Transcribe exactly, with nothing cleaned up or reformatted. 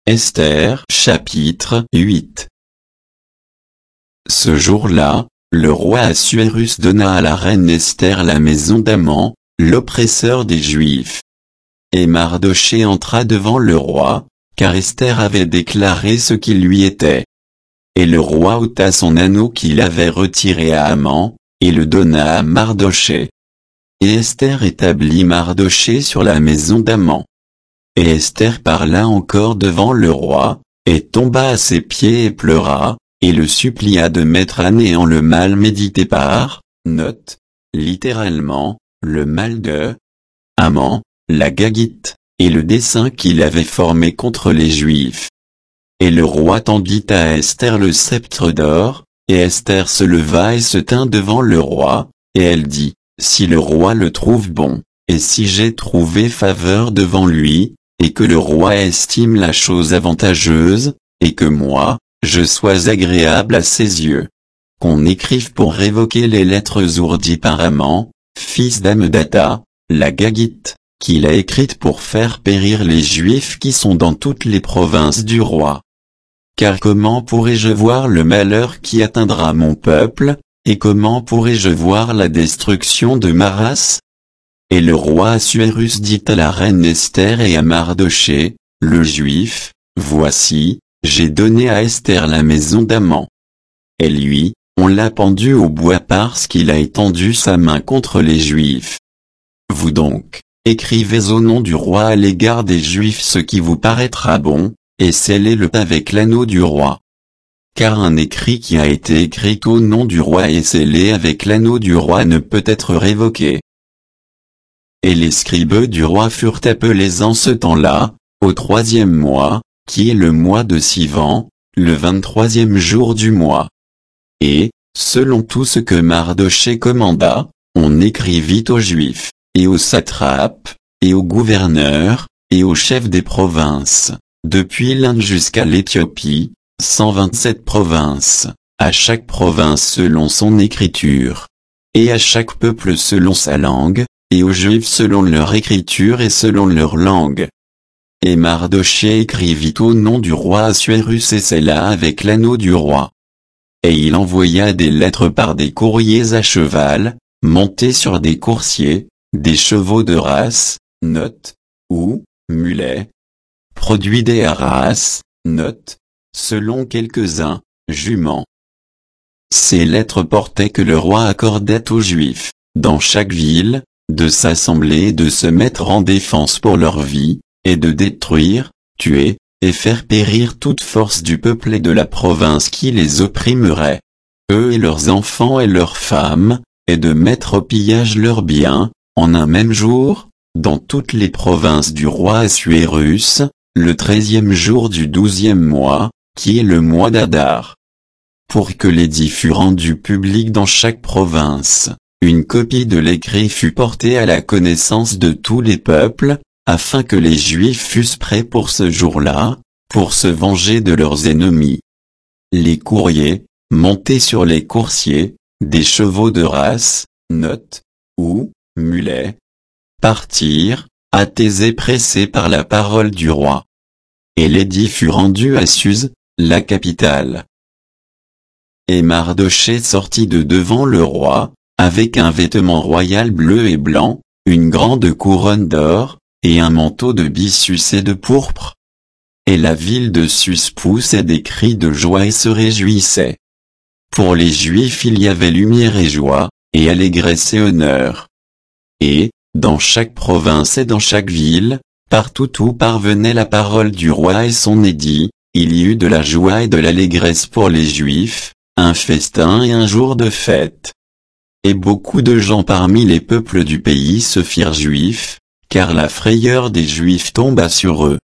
Esther chapitre huit. Ce jour-là, le roi Assuérus donna à la reine Esther la maison d'Haman, l'oppresseur des Juifs. Et Mardochée entra devant le roi, car Esther avait déclaré ce qui lui était. Et le roi ôta son anneau qu'il avait retiré à Haman, et le donna à Mardochée. Et Esther établit Mardochée sur la maison d'Haman. Et Esther parla encore devant le roi, et tomba à ses pieds et pleura, et le supplia de mettre à néant le mal médité par, note, littéralement, le mal de Haman, la Gagite, et le dessein qu'il avait formé contre les Juifs. Et le roi tendit à Esther le sceptre d'or, et Esther se leva et se tint devant le roi, et elle dit, si le roi le trouve bon, et si j'ai trouvé faveur devant lui, et que le roi estime la chose avantageuse, et que moi, je sois agréable à ses yeux, qu'on écrive pour révoquer les lettres ourdies par Haman, fils d'Hamedata, la Gagite, qu'il a écrites pour faire périr les Juifs qui sont dans toutes les provinces du roi. Car comment pourrais-je voir le malheur qui atteindra mon peuple, et comment pourrais-je voir la destruction de ma race? Et le roi Assuérus dit à la reine Esther et à Mardochée, le Juif, voici, j'ai donné à Esther la maison d'Haman. Et lui, on l'a pendu au bois parce qu'il a étendu sa main contre les Juifs. Vous donc, écrivez au nom du roi à l'égard des Juifs ce qui vous paraîtra bon, et scellez-le avec l'anneau du roi. Car un écrit qui a été écrit au nom du roi et scellé avec l'anneau du roi ne peut être révoqué. Et les scribes du roi furent appelés en ce temps-là, au troisième mois, qui est le mois de Sivan, le vingt-troisième jour du mois. Et, selon tout ce que Mardochée commanda, on écrivit aux Juifs, et aux satrapes, et aux gouverneurs, et aux chefs des provinces, depuis l'Inde jusqu'à l'Éthiopie, cent vingt-sept provinces, à chaque province selon son écriture, et à chaque peuple selon sa langue, et aux Juifs selon leur écriture et selon leur langue. Et Mardochée écrivit au nom du roi Assuérus et scella avec l'anneau du roi. Et il envoya des lettres par des courriers à cheval, montés sur des coursiers, des chevaux de race, note, ou, mulets, produits des races, note, selon quelques-uns, juments. Ces lettres portaient que le roi accordait aux Juifs, dans chaque ville, de s'assembler et de se mettre en défense pour leur vie, et de détruire, tuer, et faire périr toute force du peuple et de la province qui les opprimerait, eux et leurs enfants et leurs femmes, et de mettre au pillage leurs biens, en un même jour, dans toutes les provinces du roi Assuérus, le treizième jour du douzième mois, qui est le mois d'Adar. Pour que l'édit fût rendu public dans chaque province, une copie de l'écrit fut portée à la connaissance de tous les peuples, afin que les Juifs fussent prêts pour ce jour-là, pour se venger de leurs ennemis. Les courriers, montés sur les coursiers, des chevaux de race, note, ou, mulets, partirent, hâtés et pressés par la parole du roi. Et l'édit fut rendu à Suse, la capitale. Et Mardochée sortit de devant le roi, avec un vêtement royal bleu et blanc, une grande couronne d'or, et un manteau de byssus et de pourpre. Et la ville de Suse poussait des cris de joie et se réjouissait. Pour les Juifs il y avait lumière et joie, et allégresse et honneur. Et, dans chaque province et dans chaque ville, partout où parvenait la parole du roi et son édit, il y eut de la joie et de l'allégresse pour les Juifs, un festin et un jour de fête. Et beaucoup de gens parmi les peuples du pays se firent juifs, car la frayeur des Juifs tomba sur eux.